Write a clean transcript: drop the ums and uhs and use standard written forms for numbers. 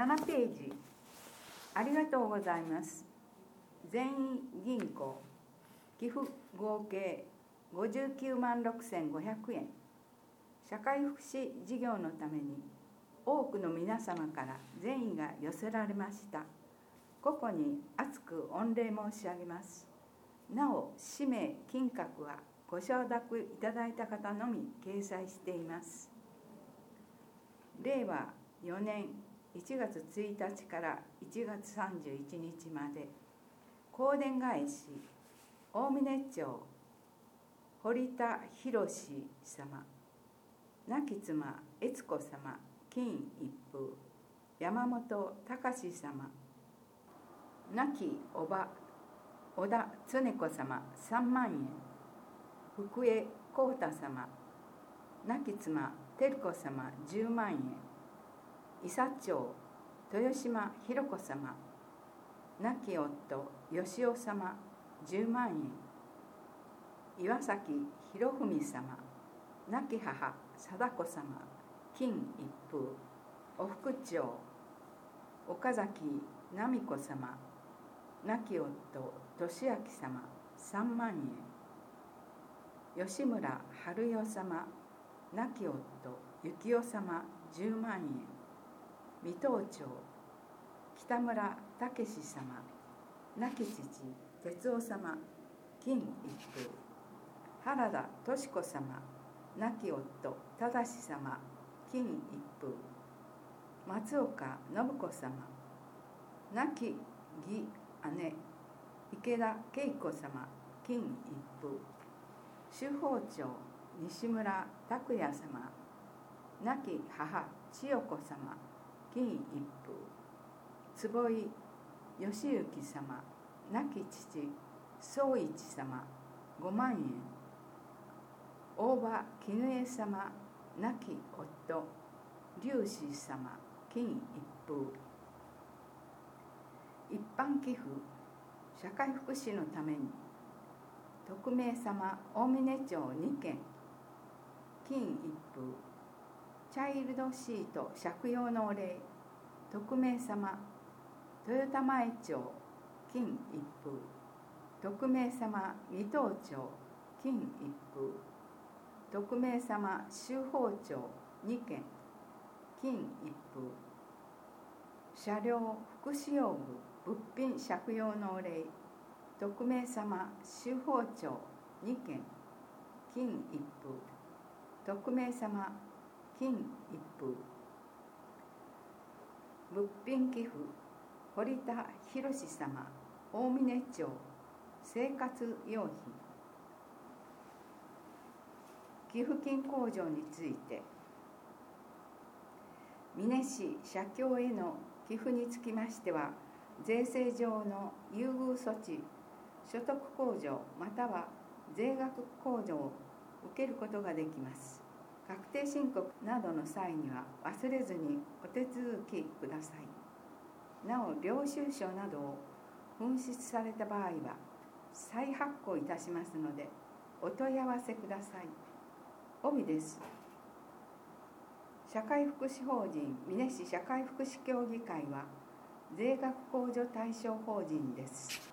7ページ。ありがとうございます。全員銀行寄付合計59万6500円。社会福祉事業のために多くの皆様から善意が寄せられました。ここに厚く御礼申し上げます。なお、氏名金額はご承諾いただいた方のみ掲載しています。令和4年1月1日から1月31日まで、香典返し大峰町堀田博様、亡き妻悦子様金一封、山本隆様、亡き叔母小田恒子様3万円、福江幸太様、亡き妻照子様10万円、伊佐町豊島弘子様、亡き夫義雄様10万円、岩崎博文様、亡き母貞子様金一封、お副長岡崎奈美子様、亡き夫俊明様3万円、吉村春代様、亡き夫幸雄様10万円、水戸町北村武様、亡き父哲夫様金一封、原田敏子様、亡き夫忠様金一封、松岡信子様、亡き義姉池田恵子様金一封、守法長西村拓也様、亡き母千代子様金一封、坪井義行様、亡き父宗一様5万円、大場絹江様、亡き夫龍子様金一封。一般寄付社会福祉のために匿名様大峰町2件金一封、チャイルドシート借用のお礼匿名様豊田前町金一封、匿名様水戸町金一封、匿名様修法町2件金一封、車両福祉用具物品借用のお礼匿名様修法町2件金一封、匿名様金一封、物品寄付堀田博様大峰町生活用品。寄付金控除について、美祢市社協への寄付につきましては、税制上の優遇措置、所得控除または税額控除を受けることができます。確定申告などの際には忘れずにお手続きください。なお、領収書などを紛失された場合は再発行いたしますのでお問い合わせください。帯です。社会福祉法人美祢市社会福祉協議会は税額控除対象法人です。